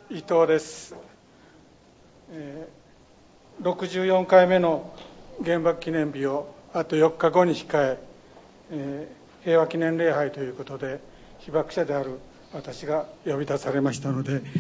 伊藤です。64回目の原爆記念日をあと4日後に控え、平和記念礼拝ということで被爆者である私が呼び出されましたので、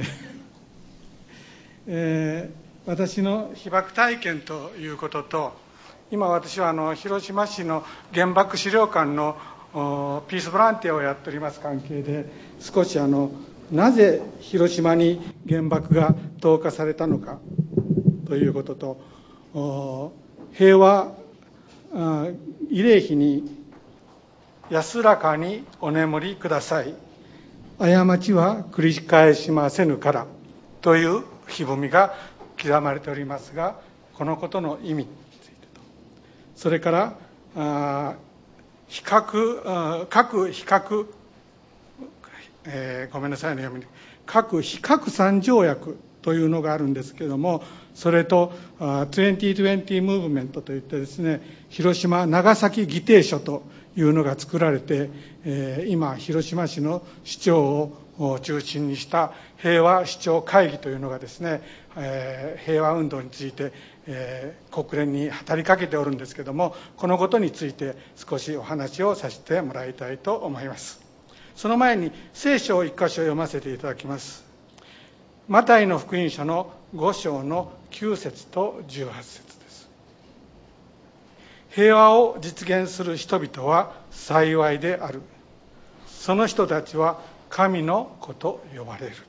私の被爆体験ということと、今私は広島市の原爆資料館のピースボランティアをやっております関係で、少しなぜ広島に原爆が投下されたのかということと、平和慰霊碑に安らかにお眠りください、過ちは繰り返しませぬからという碑文が刻まれておりますが、このことの意味についてと、それからごめんなさいの読みに、核非拡散条約というのがあるんですけれども、それと2020ムーブメントといってですね、広島長崎議定書というのが作られて、今広島市の市長を中心にした平和市長会議というのがですね、平和運動について、国連に働きかけておるんですけれども、このことについて少しお話をさせてもらいたいと思います。その前に聖書を一箇所読ませていただきます。マタイの福音書の5章の9節と18節です。平和を実現する人々は幸いである。その人たちは神の子と呼ばれる。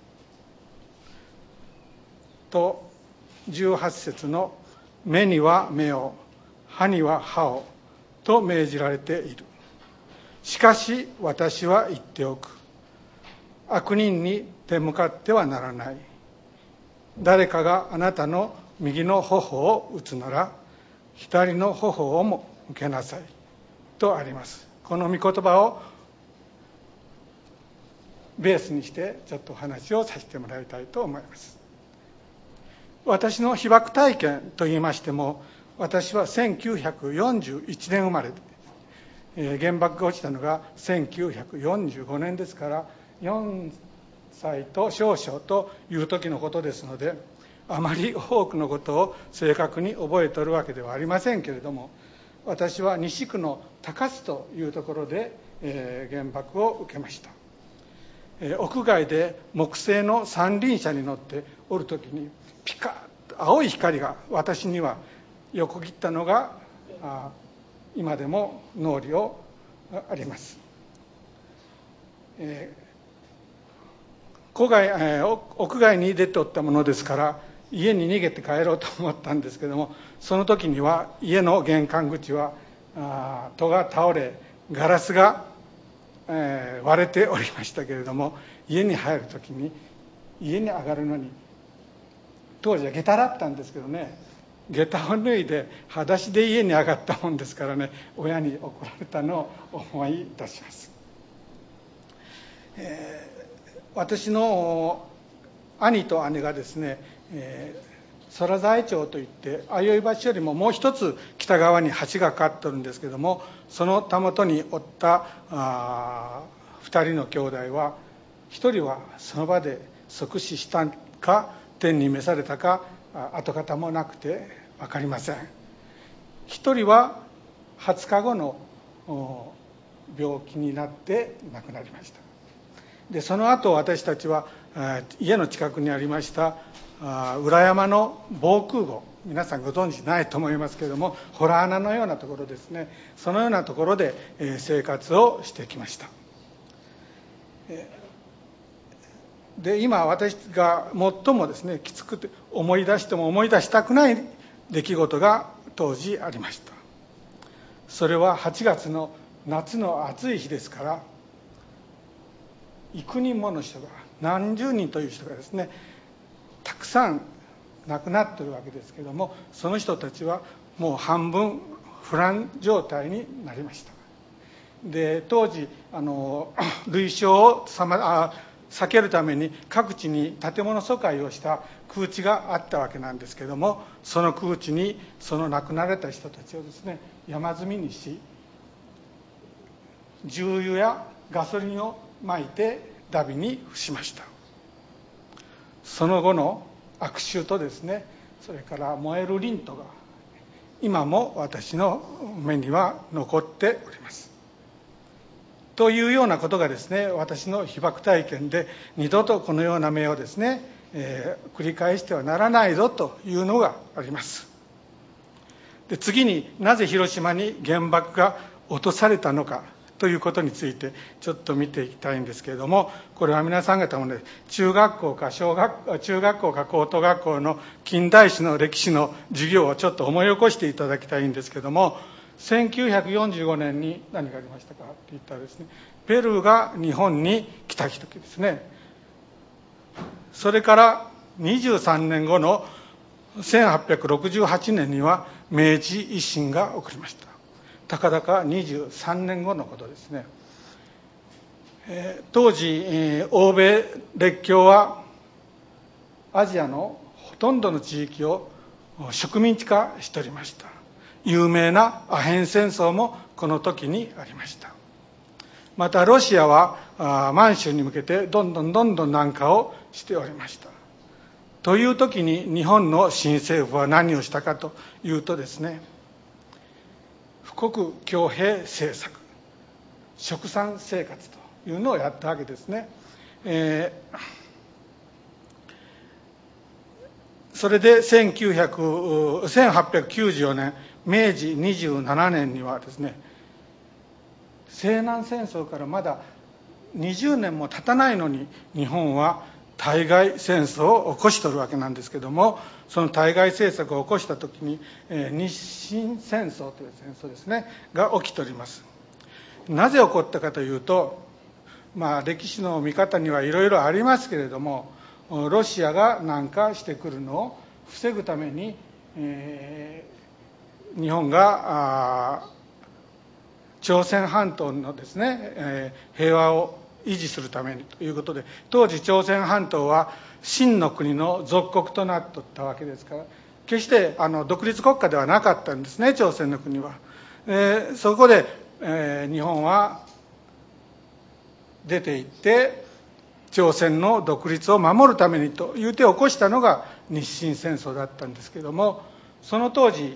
と18節の目には目を、歯には歯をと命じられている。しかし私は言っておく。悪人に手向かってはならない。誰かがあなたの右の頬を打つなら、左の頬をも受けなさい。とあります。この御言葉をベースにしてちょっとお話をさせてもらいたいと思います。私の被爆体験といいましても、私は1941年生まれで、原爆が落ちたのが1945年ですから、4歳と少々という時のことですので、あまり多くのことを正確に覚えておるわけではありませんけれども、私は西区の高須というところで、原爆を受けました。屋外で木製の三輪車に乗っておる時に、ピカッと青い光が私には横切ったのが今でも脳裏をあります。屋外に出ておったものですから、家に逃げて帰ろうと思ったんですけども、その時には家の玄関口は戸が倒れ、ガラスが、割れておりましたけれども、家に入る時に、家に上がるのに、当時は下駄だったんですけどね、下駄を脱いで裸足で家に上がったもんですからね、親に怒られたのを思い出します。私の兄と姉がですね、空沢町といって相生橋よりももう一つ北側に橋がかかっているんですけども、そのたもとにおった2人の兄弟は、1人はその場で即死したか天に召されたか跡形もなくて分かりません。1人は20日後の病気になって亡くなりました。でその後私たちは家の近くにありました裏山の防空壕、皆さんご存知ないと思いますけれども、洞穴のようなところですね、そのようなところで生活をしてきました。で今私が最もですねきつくて、思い出しても思い出したくない出来事が当時ありました。それは8月の夏の暑い日ですから、幾人もの人が、何十人という人がですね、たくさん亡くなっているわけですけれども、その人たちはもう半分不乱状態になりました。で当時類焼を避けるために各地に建物疎開をした空地があったわけなんですけれども、その空地にその亡くなられた人たちをですね山積みにし、重油やガソリンをまいて荼毘に付しました。 その後の悪臭とですね、それから燃えるリントが今も私の目には残っております。というようなことがですね、私の被爆体験で二度とこのような目をですね、繰り返してはならないぞというのがあります。で、次になぜ広島に原爆が落とされたのかということについてちょっと見ていきたいんですけれども、これは皆さん方もね、中学校か高等学校の近代史の歴史の授業をちょっと思い起こしていただきたいんですけれども、1945年に何がありましたかって言ったらですね、ペルーが日本に来た時ですね。それから23年後の1868年には明治維新が起こりました。たかだか23年後のことですね。当時、欧米列強はアジアのほとんどの地域を植民地化しておりました。有名なアヘン戦争もこの時にありました。またロシアは満州に向けてどんどん南下をしておりました。という時に日本の新政府は何をしたかというとですね、富国強兵政策、殖産生活というのをやったわけですね。それで1894年明治27年にはですね、西南戦争からまだ20年も経たないのに日本は対外戦争を起こしとるわけなんですけども、その対外政策を起こした時に日清戦争という戦争ですねが起きております。なぜ起こったかというと、歴史の見方にはいろいろありますけれども、ロシアが南下してくるのを防ぐために、日本が朝鮮半島のですね、平和を維持するためにということで、当時朝鮮半島は清の国の属国となっていったわけですから、決して独立国家ではなかったんですね、朝鮮の国は。そこで、日本は出て行って朝鮮の独立を守るためにという手を起こしたのが日清戦争だったんですけれども、その当時、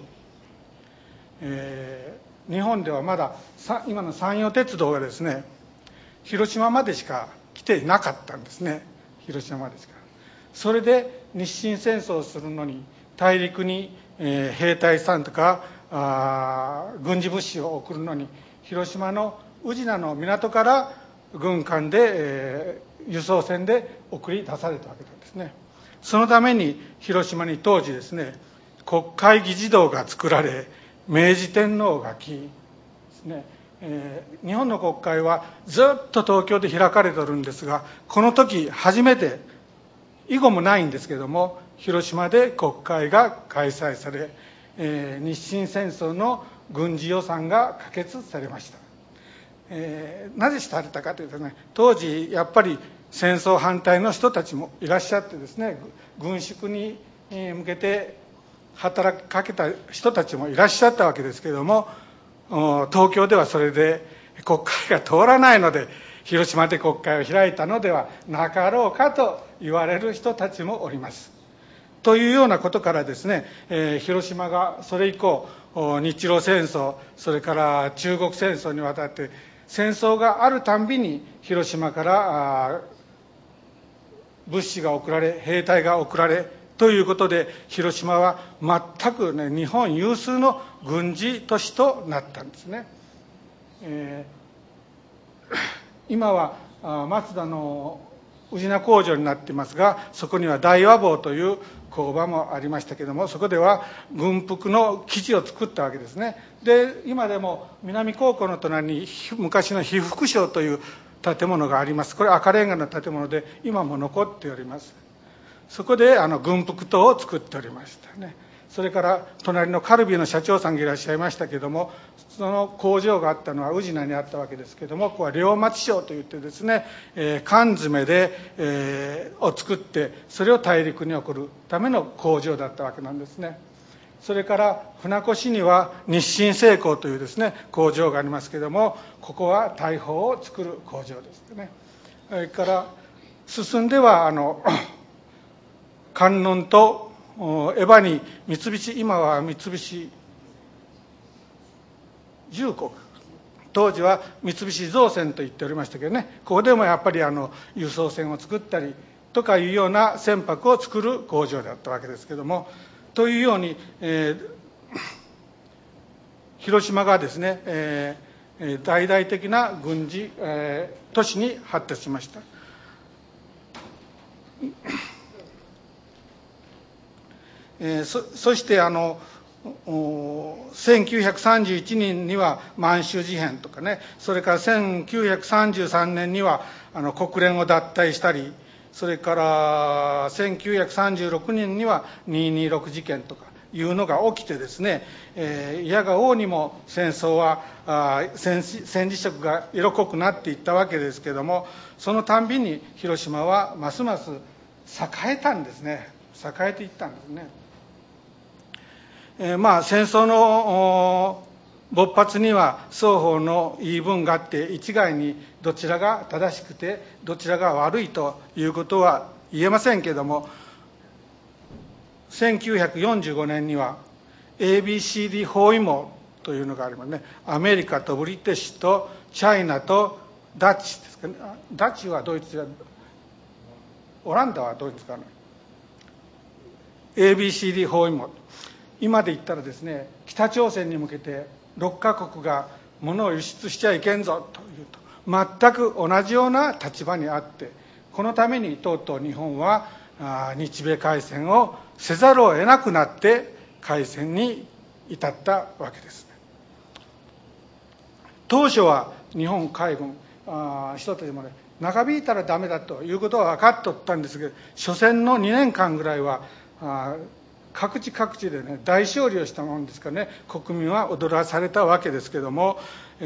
日本ではまだ今の山陽鉄道がですね、広島までしか来ていなかったんですね。広島までしか。それで日清戦争をするのに大陸に兵隊さんとか軍事物資を送るのに広島の宇品の港から軍艦で輸送船で送り出されたわけなんですね。そのために広島に当時ですね、国会議事堂が作られ、明治天皇が来ですね、日本の国会はずっと東京で開かれているんですが、この時初めて、以後もないんですけれども、広島で国会が開催され、日清戦争の軍事予算が可決されました。なぜされたかというとね、当時やっぱり戦争反対の人たちもいらっしゃってですね、軍縮に向けて働きかけた人たちもいらっしゃったわけですけれども、東京ではそれで国会が通らないので広島で国会を開いたのではなかろうかと言われる人たちもおります。というようなことからですね、広島がそれ以降日露戦争、それから中国戦争にわたって戦争があるたんびに広島から物資が送られ、兵隊が送られということで、広島は全くね、日本有数の軍事都市となったんですね。今は松田の宇品工場になっていますが、そこには大和坊という工場もありましたけれども、そこでは軍服の生地を作ったわけですね。で、今でも南高校の隣に昔の被服廠という建物があります。これ赤レンガの建物で今も残っております。そこで軍服等を作っておりましたね。それから隣のカルビーの社長さんがいらっしゃいましたけれども、その工場があったのは宇品にあったわけですけれども、ここは両町廠といってですね、缶詰で、を作ってそれを大陸に送るための工場だったわけなんですね。それから船越には日清製鋼というですね工場がありますけれども、ここは大砲を作る工場ですね。それから進んでは観音とエバに三菱、今は三菱重工、当時は三菱造船と言っておりましたけどね、ここでもやっぱり輸送船を作ったりとかいうような船舶を作る工場であったわけですけども、というように、広島がですね、大々的な軍事、都市に発達しました。そして1931年には満州事変とかね、それから1933年には国連を脱退したり、それから1936年には226事件とかいうのが起きてですね、いやが応にも戦争は戦時色が色濃くなっていったわけですけれども、そのたんびに広島はますます栄えたんですね。栄えていったんですね。戦争の勃発には双方の言い分があって、一概にどちらが正しくてどちらが悪いということは言えませんけれども、1945年には ABCD 包囲網というのがありますね。アメリカとブリティッシュとチャイナとダッチですかね。ダッチはドイツやオランダはドイツかな。ABCD 包囲網、今で言ったらですね、北朝鮮に向けて6カ国が物を輸出しちゃいけんぞというと全く同じような立場にあって、このためにとうとう日本は日米開戦をせざるを得なくなって開戦に至ったわけです。当初は日本海軍人たちもね、長引いたらダメだということは分かっとったんですけど、初戦の2年間ぐらいは各地各地でね、大勝利をしたもんですからね、国民は踊らされたわけですけども、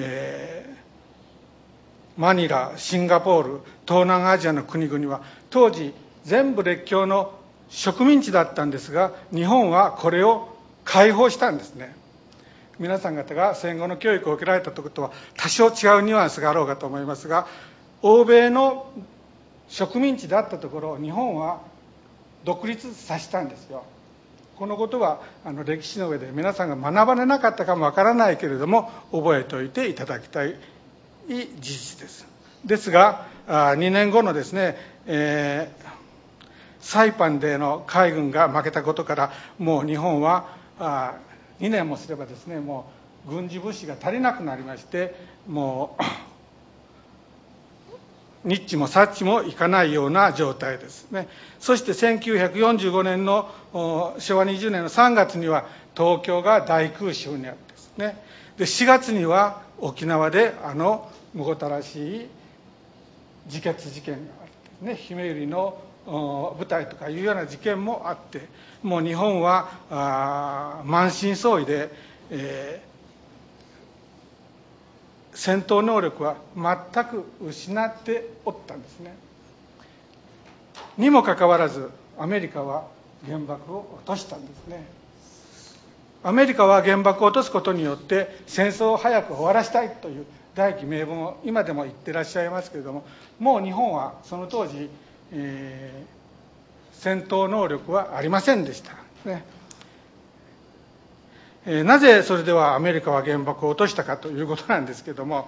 マニラ、シンガポール、東南アジアの国々は当時全部列強の植民地だったんですが、日本はこれを解放したんですね。皆さん方が戦後の教育を受けられたということは多少違うニュアンスがあろうかと思いますが、欧米の植民地だったところを日本は独立させたんですよ。このことは歴史の上で皆さんが学ばれなかったかもわからないけれども、覚えておいていただきたい事実です。ですが2年後のですね、サイパンでの海軍が負けたことから、もう日本は2年もすればですね、もう軍事物資が足りなくなりまして、もうニッチもサッチもいかないような状態ですね。そして1945年の昭和20年の3月には東京が大空襲にあってですね、で4月には沖縄でむごたらしい自決事件があってね、ひめゆりの舞台とかいうような事件もあって、もう日本は満身創痍で、戦闘能力は全く失っておったんですね。にもかかわらずアメリカは原爆を落としたんですね。アメリカは原爆を落とすことによって戦争を早く終わらせたいという大義名分を今でも言ってらっしゃいますけれども、もう日本はその当時、戦闘能力はありませんでしたね。なぜそれではアメリカは原爆を落としたかということなんですけれども、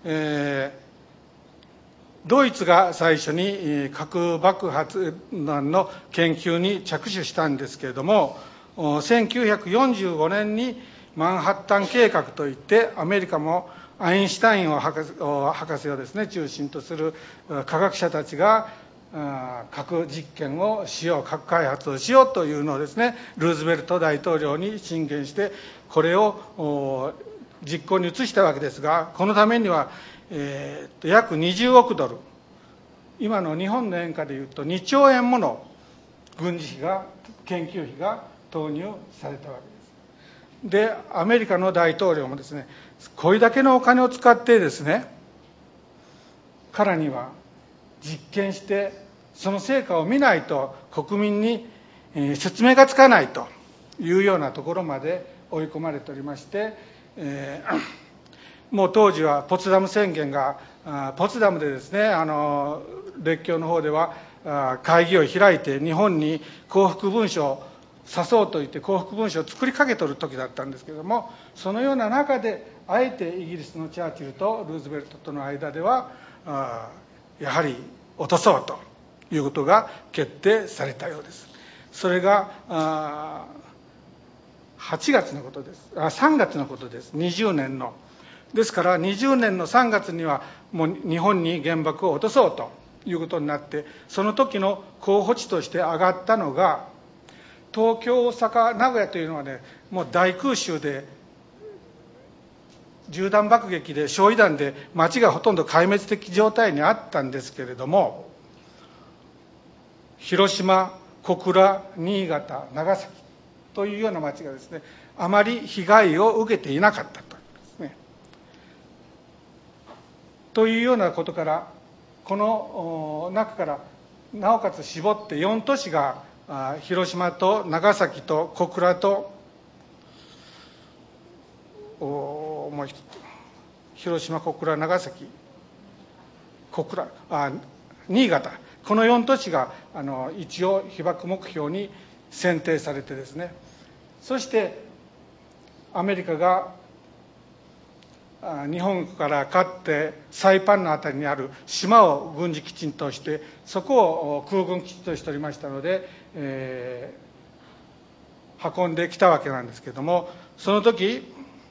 ドイツが最初に核爆発弾の研究に着手したんですけれども、1945年にマンハッタン計画といって、アメリカもアインシュタイン博士をですね中心とする科学者たちが核実験をしよう、核開発をしようというのをですね、ルーズベルト大統領に進言して、これを実行に移したわけですが、このためには、約20億ドル、今の日本の円価でいうと2兆円もの軍事費が、研究費が投入されたわけです。で、アメリカの大統領もですね、これだけのお金を使ってですね、彼には実験してその成果を見ないと国民に説明がつかないというようなところまで追い込まれておりまして、もう当時はポツダム宣言がポツダムでですね、列強の方では会議を開いて日本に降伏文書を刺そうといって降伏文書を作りかけとる時だったんですけれども、そのような中であえてイギリスのチャーチルとルーズベルトとの間ではやはり落とそうということが決定されたようです。それが8月のことです。3月のことです。20年の。ですから20年の3月にはもう日本に原爆を落とそうということになって、その時の候補地として挙がったのが東京、大阪、名古屋というのはね、もう大空襲で銃弾爆撃で焼夷弾で町がほとんど壊滅的状態にあったんですけれども、広島、小倉、新潟、長崎というような町がですね、あまり被害を受けていなかったとですね。というようなことから、この中からなおかつ絞って4都市が広島と長崎と小倉ともう一つ広島、小倉、長崎、新潟、この4都市が一応被爆目標に選定されてですね、そしてアメリカが日本から勝ってサイパンのあたりにある島を軍事基地として、そこを空軍基地としておりましたので、運んできたわけなんですけれども、その時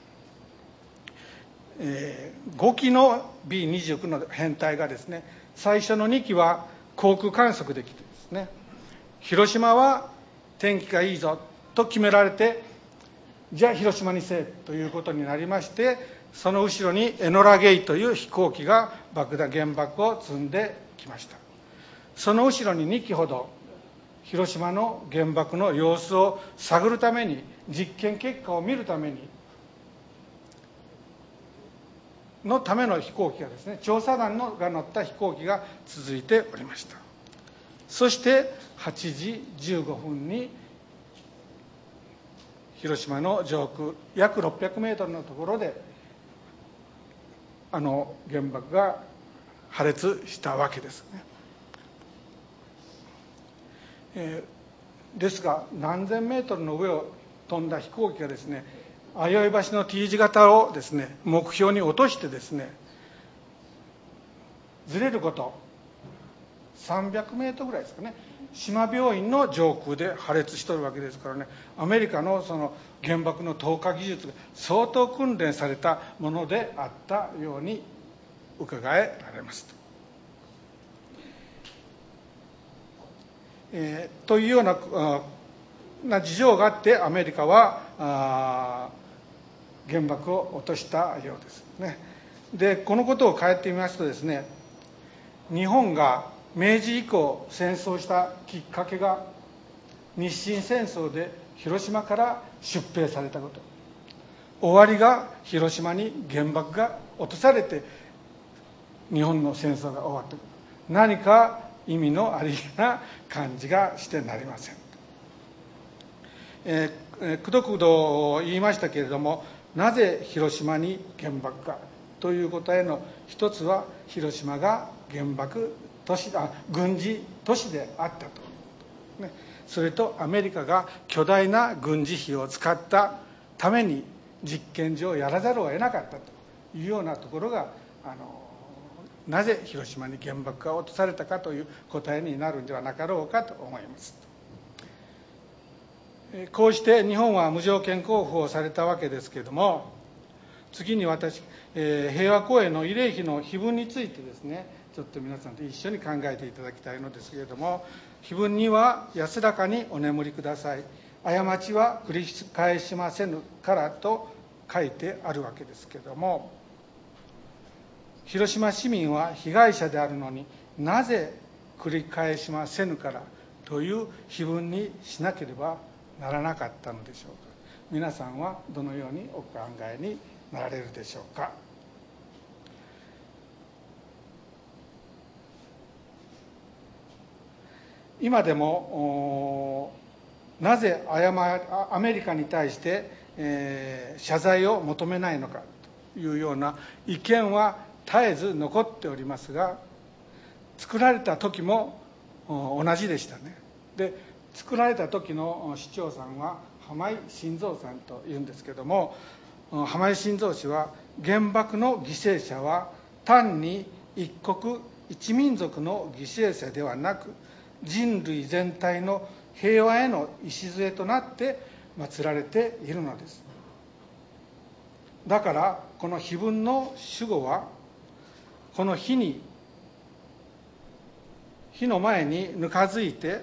5機の B29 の編隊がですね、最初の2機は航空観測できてですね、広島は天気がいいぞと決められて、じゃあ広島にせえということになりまして、その後ろにエノラ・ゲイという飛行機が原爆を積んできました。その後ろに2機ほど広島の原爆の様子を探るために、実験結果を見るためにのための飛行機がですね、調査団が乗った飛行機が続いておりました。そして8時15分に広島の上空約600メートルのところで原爆が破裂したわけですね。ですが何千メートルの上を飛んだ飛行機がですね、相生橋の T 字型をですね、目標に落としてですね、ずれること300メートルぐらいですかね、島病院の上空で破裂しとるわけですからね、アメリカのその原爆の投下技術が相当訓練されたものであったように伺えられます。というような事情があってアメリカは原爆を落としたようですね。でこのことを変えてみますとですね、日本が明治以降戦争したきっかけが日清戦争で広島から出兵されたこと、終わりが広島に原爆が落とされて日本の戦争が終わったこと、何か意味のありげな感じがしてなりません。くどくど言いましたけれども、なぜ広島に原爆かという答えの一つは、広島が軍事都市であったと、ね、それとアメリカが巨大な軍事費を使ったために実験場をやらざるを得なかったというようなところがなぜ広島に原爆が落とされたかという答えになるんではなかろうかと思います。こうして日本は無条件降伏をされたわけですけれども、次に平和公園の慰霊碑の碑文についてですね、ちょっと皆さんと一緒に考えていただきたいのですけれども、碑文には安らかにお眠りください、過ちは繰り返しませぬからと書いてあるわけですけれども、広島市民は被害者であるのになぜ繰り返しませぬからという碑文にしなければならなかったのでしょうか。皆さんはどのようにお考えになられるでしょうか。今でもなぜアメリカに対して、謝罪を求めないのかというような意見は絶えず残っておりますが、作られた時も同じでしたね。で作られた時の市長さんは浜井新三さんというんですけども、浜井新三氏は原爆の犠牲者は単に一国一民族の犠牲者ではなく、人類全体の平和への礎となって祀られているのです。だからこの碑文の主語は、この碑の前にぬかづいて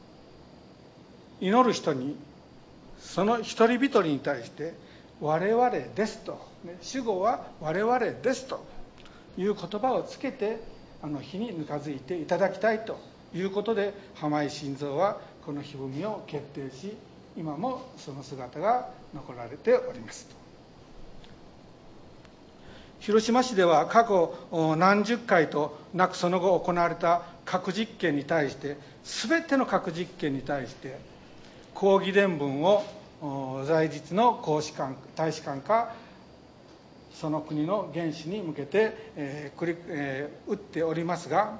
祈る人に、その一人一人に対して我々ですと、主語は我々ですという言葉をつけて碑にぬかづいていただきたいということで、浜井新三はこの碑文を決定し、今もその姿が残られております。広島市では過去何十回となくその後行われた核実験に対して、全ての核実験に対して抗議電文を在日の大使館かその国の元首に向けて打っておりますが、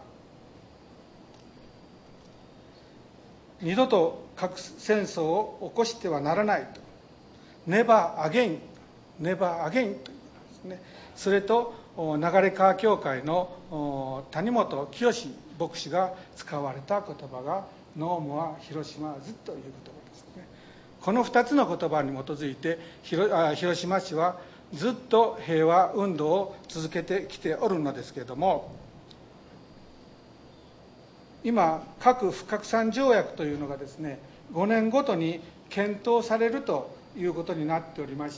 二度と核戦争を起こしてはならないと、ネバーアゲイン、ネバーアゲインというですね。それと流川教会の谷本清牧師が使われた言葉がノーモア広島ズという言葉ですね。この2つの言葉に基づいて広島市はずっと平和運動を続けてきておるのですけれども、今核不拡散条約というのがですね、5年ごとに検討されるということになっておりまして、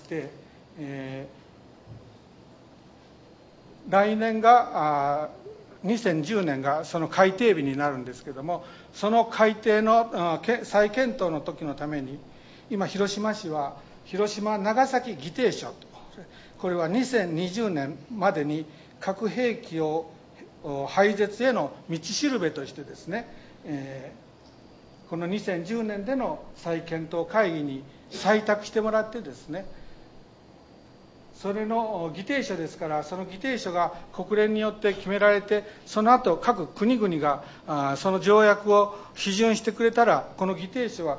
来年が2010年がその改定日になるんですけれども、その改定の再検討の時のために、今広島市は広島長崎議定書、これは2020年までに核兵器を廃絶への道しるべとしてですね、この2010年での再検討会議に採択してもらってですね、それの議定書ですから、その議定書が国連によって決められて、その後各国々がその条約を批准してくれたら、この議定書は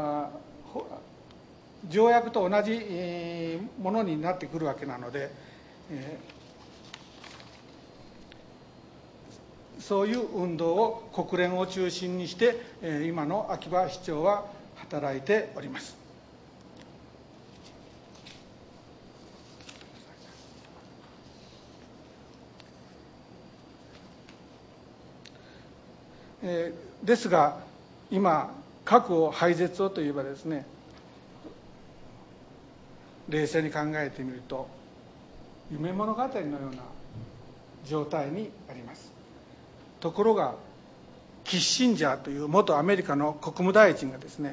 条約と同じものになってくるわけなので、そういう運動を国連を中心にして今の秋葉市長は働いております。ですが今核を廃絶をといえばですね、冷静に考えてみると夢物語のような状態にあります。ところがキッシンジャーという元アメリカの国務大臣がですね、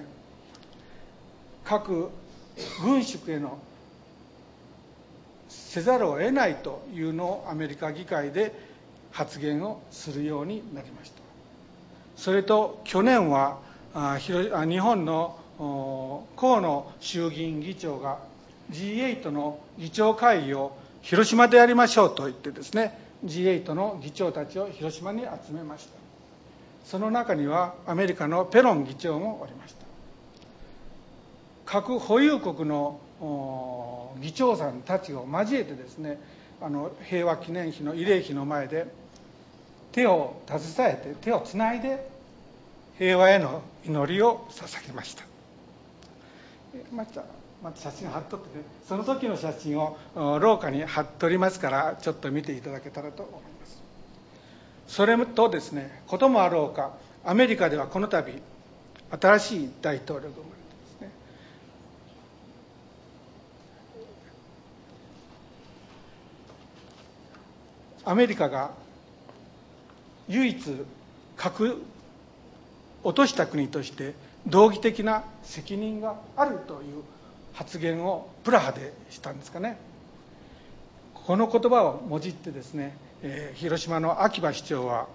核軍縮へのせざるを得ないというのをアメリカ議会で発言をするようになりました。それと去年は日本の河野衆議院議長が G8 の議長会議を広島でやりましょうと言ってですね、G8 の議長たちを広島に集めました。その中にはアメリカのペロン議長もおりました。核保有国の議長さんたちを交えてですね、平和記念碑の慰霊碑の前で手を携えて手をつないで平和への祈りを捧げました。また写真貼っとってね、その時の写真を廊下に貼っておりますから、ちょっと見ていただけたらと思います。それとですね、こともあろうか、アメリカではこの度新しい大統領が生まれてですね、アメリカが唯一核落とした国として道義的な責任があるという発言をプラハでしたんですかね。この言葉をもじってですね、広島の秋葉市長は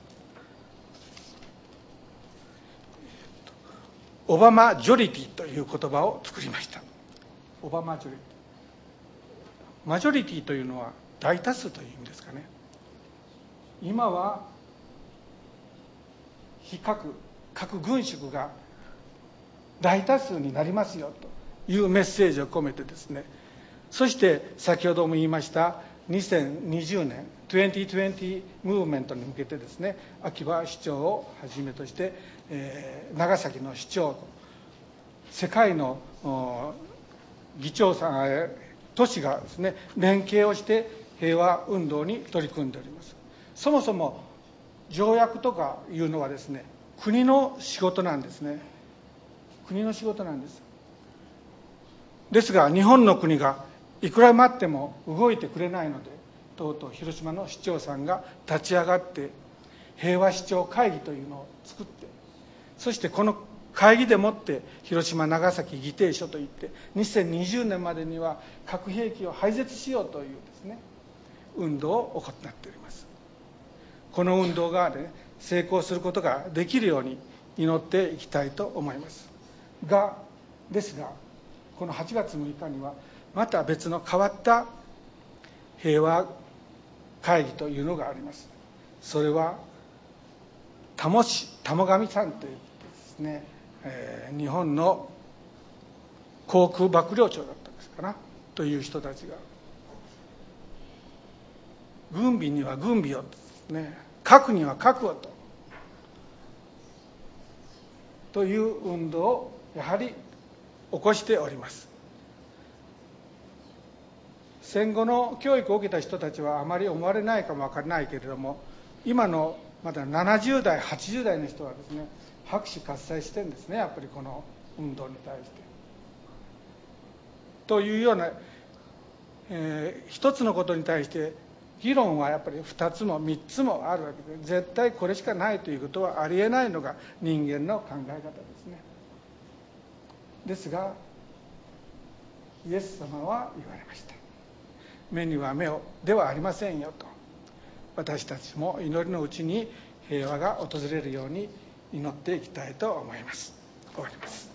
オバマジョリティという言葉を作りました。オバマジョリティ、マジョリティというのは大多数という意味ですかね。今は核軍縮が大多数になりますよというメッセージを込めてですね、そして先ほども言いました2020年2020ムーブメントに向けてですね、秋葉市長をはじめとして、長崎の市長と世界の議長さん都市がですね連携をして平和運動に取り組んでおります。そもそも条約とかいうのはですね、国の仕事なんですね。国の仕事なんです。ですが日本の国がいくら待っても動いてくれないので、とうとう広島の市長さんが立ち上がって平和市長会議というのを作って、そしてこの会議でもって広島長崎議定書といって2020年までには核兵器を廃絶しようというですね運動を行っております。この運動が、ね、成功することができるように祈っていきたいと思います。ですがこの8月6日にはまた別の変わった平和会議というのがあります。それは田母神さんといってですね、日本の航空幕僚長だったんですかなという人たちが、軍備には軍備をですね、核には核をという運動をやはり起こしております。戦後の教育を受けた人たちはあまり思われないかもわからないけれども、今のまだ70代80代の人はですね拍手喝采してるんですね、やっぱりこの運動に対して。というような、一つのことに対して議論はやっぱり2つも3つもあるわけで、絶対これしかないということはありえないのが人間の考え方ですね。ですがイエス様は言われました。目には目をではありませんよと。私たちも祈りのうちに平和が訪れるように祈っていきたいと思います。終わります。